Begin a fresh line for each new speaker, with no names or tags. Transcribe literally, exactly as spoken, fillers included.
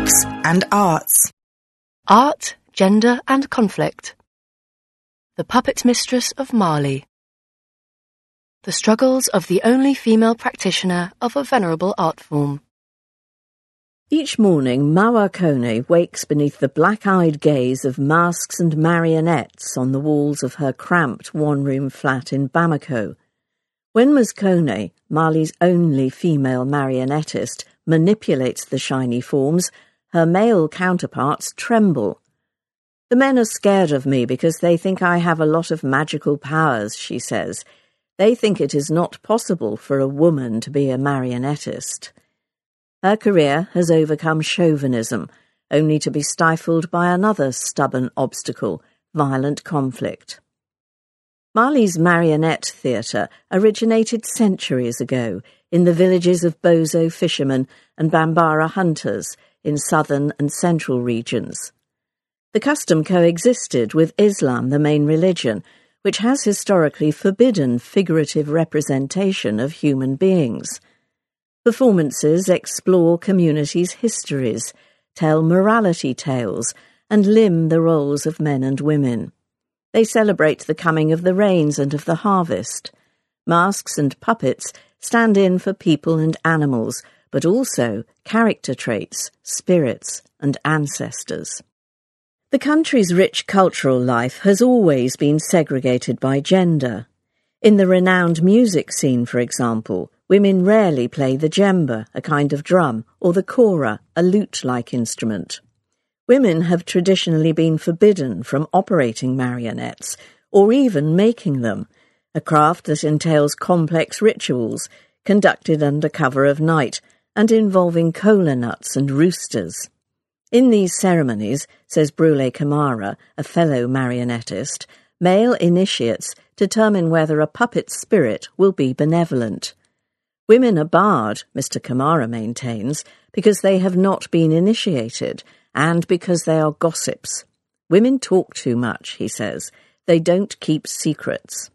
Books and Arts.
Art, Gender and Conflict. The Puppet Mistress of Mali. The struggles of the only female practitioner of a venerable art form.
Each morning, Mawa Kone wakes beneath the black-eyed gaze of masks and marionettes on the walls of her cramped one-room flat in Bamako. When Ms Kone, Mali's only female marionettist, manipulates the shiny forms, her male counterparts tremble. "The men are scared of me because they think I have a lot of magical powers," she says. "They think it is not possible for a woman to be a marionettist." Her career has overcome chauvinism, only to be stifled by another stubborn obstacle, violent conflict. Mali's marionette theatre originated centuries ago in the villages of Bozo fishermen and Bambara hunters in southern and central regions. The custom coexisted with Islam, the main religion, which has historically forbidden figurative representation of human beings. Performances explore communities' histories, tell morality tales, and limn the roles of men and women. They celebrate the coming of the rains and of the harvest. Masks and puppets stand in for people and animals, but also character traits, spirits, and ancestors. The country's rich cultural life has always been segregated by gender. In the renowned music scene, for example, women rarely play the djembe, a kind of drum, or the kora, a lute-like instrument. Women have traditionally been forbidden from operating marionettes, or even making them, a craft that entails complex rituals, conducted under cover of night, and involving kola nuts and roosters. In these ceremonies, says Brule Kamara, a fellow marionettist, male initiates determine whether a puppet's spirit will be benevolent. Women are barred, Mister Kamara maintains, because they have not been initiated, and because they are gossips. Women talk too much, he says. They don't keep secrets.